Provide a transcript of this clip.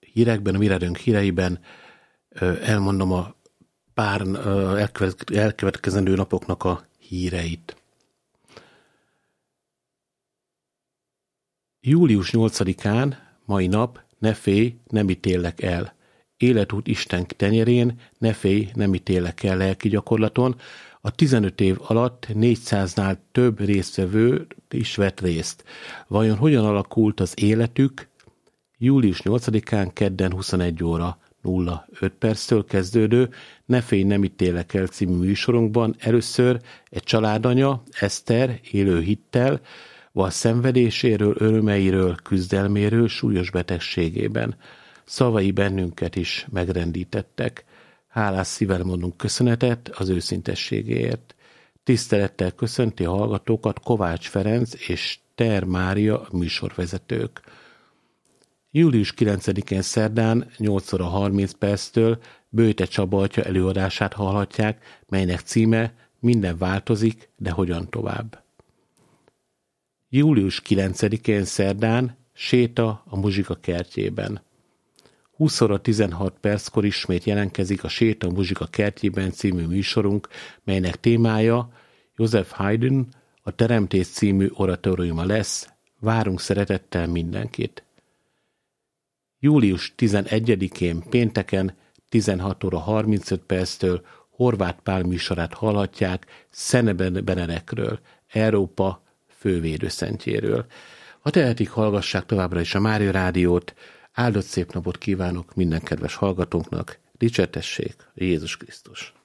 hírekben, a mi rádiónk híreiben elmondom a pár elkövetkezendő napoknak a híreit. Július 8-án, mai nap, ne félj, nem ítélek el. Életút Isten tenyerén, ne félj, nem ítélek el lelki gyakorlaton. A 15 év alatt 400-nál több résztvevő is vett részt. Vajon hogyan alakult az életük? Július 8-án kedden 21 óra 05 perctől kezdődő Ne félj, nem ítélek el című műsorunkban először egy családanya, Eszter, élő hittel, val szenvedéséről, örömeiről, küzdelméről, súlyos betegségében. Szavai bennünket is megrendítettek. Hálás szívvel mondunk köszönetet az őszintességéért. Tisztelettel köszönti a hallgatókat Kovács Ferenc és Ter Mária műsorvezetők. Július 9-én szerdán 8 óra 30 perctől Böjte Csaba atya előadását hallhatják, melynek címe Minden változik, de hogyan tovább. Július 9-én szerdán séta a Muzsika kertjében. 20 óra 16 perckor ismét jelentkezik a Séta a Muzsika kertjében című műsorunk, melynek témája Joseph Haydn a Teremtés című oratóriuma lesz. Várunk szeretettel mindenkit. Július 11-én pénteken 16 óra 35 perctől Horváth Pál műsorát hallhatják Szene Benedekről, Európa fővédőszentjéről. Ha tehetik, hallgassák továbbra is a Mária Rádiót. Áldott szép napot kívánok minden kedves hallgatónknak. Dicsértessék Jézus Krisztus!